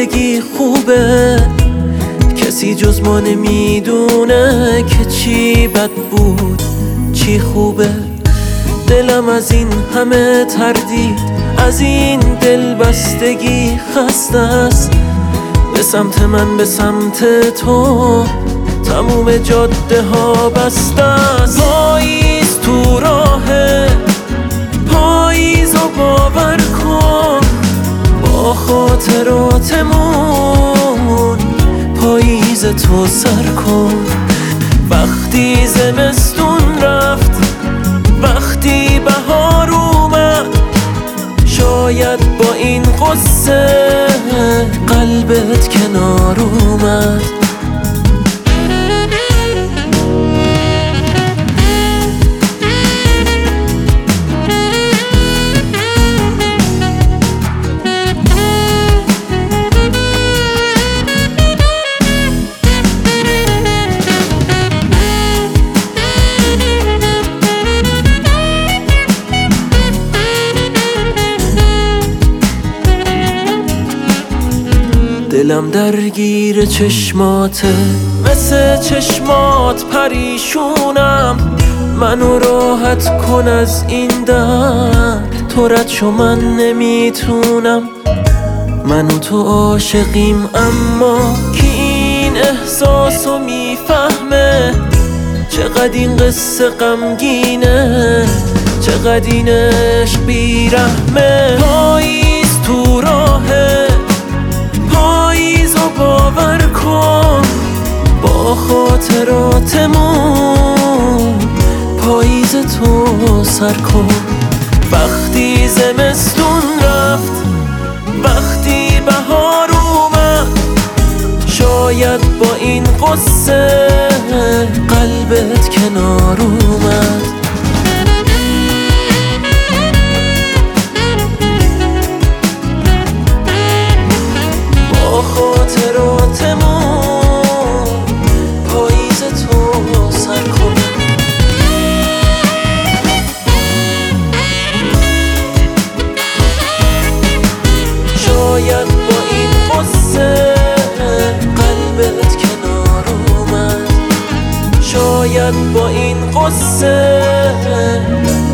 بستگی خوبه، کسی جز ما نمیدونه که چی بد بود چی خوبه. دلم از این همه تردید، از این دل بستگی خسته است. به سمت من به سمت تو تموم جاده ها بسته است. پاییز تو راهه، پاییز رو باور کن، با خاطراتمون پاییز تو سر کن. وقتی زمستون رفت، وقتی بهار اومد، شاید با این قصه قلبت کنار اومد. دلم درگیر چشماته، مثل چشمات پریشونم. منو راحت کن از این درد، تو رد شو من نمیتونم. من و تو عاشقیم اما کی این احساسو میفهمه؟ چقدر این قصه غمگینه، چقدر این عشق بیرحمه. پاییز تو راهه، پاییز رو باور کن، با خاطراتمون پاییز تو سر کن. وقتی زمستون رفت، وقتی بهار اومد، شاید با این قصه قلبت کنار اومد. خاطراتمون پاییز تو سر کن. شاید با این قصه قلبت کنار اومد، شاید با این قصه